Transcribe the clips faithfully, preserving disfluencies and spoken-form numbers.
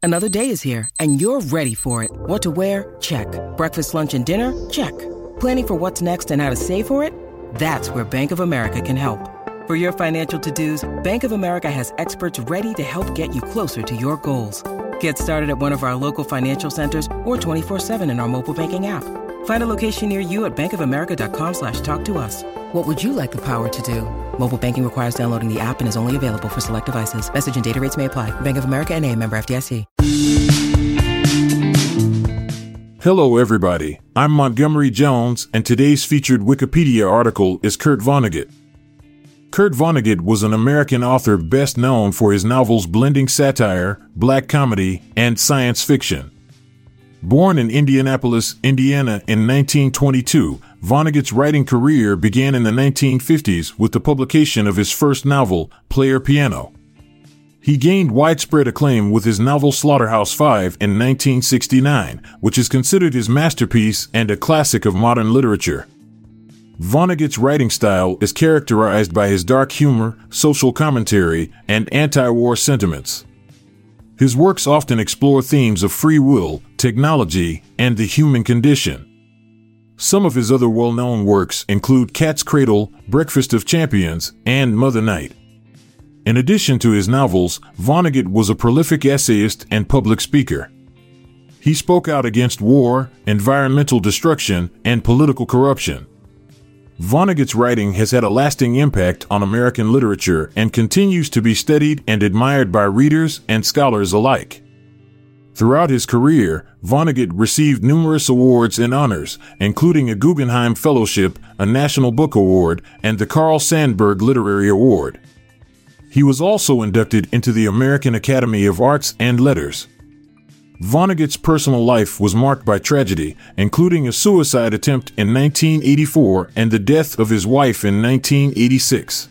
Another day is here, and you're ready for it. What to wear? Check. Breakfast, lunch, and dinner? Check. Planning for what's next and how to save for it? That's where Bank of America can help. For your financial to-dos, Bank of America has experts ready to help get you closer to your goals. Get started at one of our local financial centers or twenty-four seven in our mobile banking app. Find a location near you at bankofamerica.com slash talk to us. What would you like the power to do? Mobile banking requires downloading the app and is only available for select devices. Message and data rates may apply. Bank of America N A, member F D I C. Hello, everybody. I'm Montgomery Jones, and today's featured Wikipedia article is Kurt Vonnegut. Kurt Vonnegut was an American author best known for his novels blending satire, black comedy, and science fiction. Born in Indianapolis, Indiana in nineteen twenty-two, Vonnegut's writing career began in the nineteen fifties with the publication of his first novel, Player Piano. He gained widespread acclaim with his novel Slaughterhouse-Five in nineteen sixty-nine, which is considered his masterpiece and a classic of modern literature. Vonnegut's writing style is characterized by his dark humor, social commentary, and anti-war sentiments. His works often explore themes of free will, technology, and the human condition. Some of his other well-known works include Cat's Cradle, Breakfast of Champions, and Mother Night. In addition to his novels, Vonnegut was a prolific essayist and public speaker. He spoke out against war, environmental destruction, and political corruption. Vonnegut's writing has had a lasting impact on American literature and continues to be studied and admired by readers and scholars alike. Throughout his career, Vonnegut received numerous awards and honors, including a Guggenheim Fellowship, a National Book Award, and the Carl Sandburg Literary Award. He was also inducted into the American Academy of Arts and Letters. Vonnegut's personal life was marked by tragedy, including a suicide attempt in nineteen eighty-four and the death of his wife in nineteen eighty-six.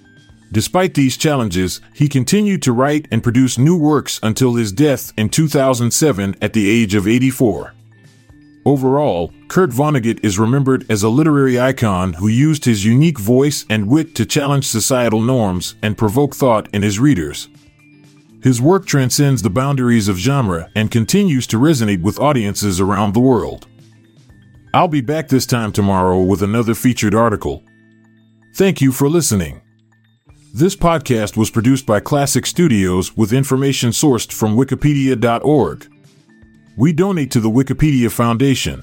Despite these challenges, he continued to write and produce new works until his death in two thousand seven at the age of eighty-four. Overall, Kurt Vonnegut is remembered as a literary icon who used his unique voice and wit to challenge societal norms and provoke thought in his readers. His work transcends the boundaries of genre and continues to resonate with audiences around the world. I'll be back this time tomorrow with another featured article. Thank you for listening. This podcast was produced by Classic Studios with information sourced from wikipedia dot org. We donate to the Wikipedia Foundation.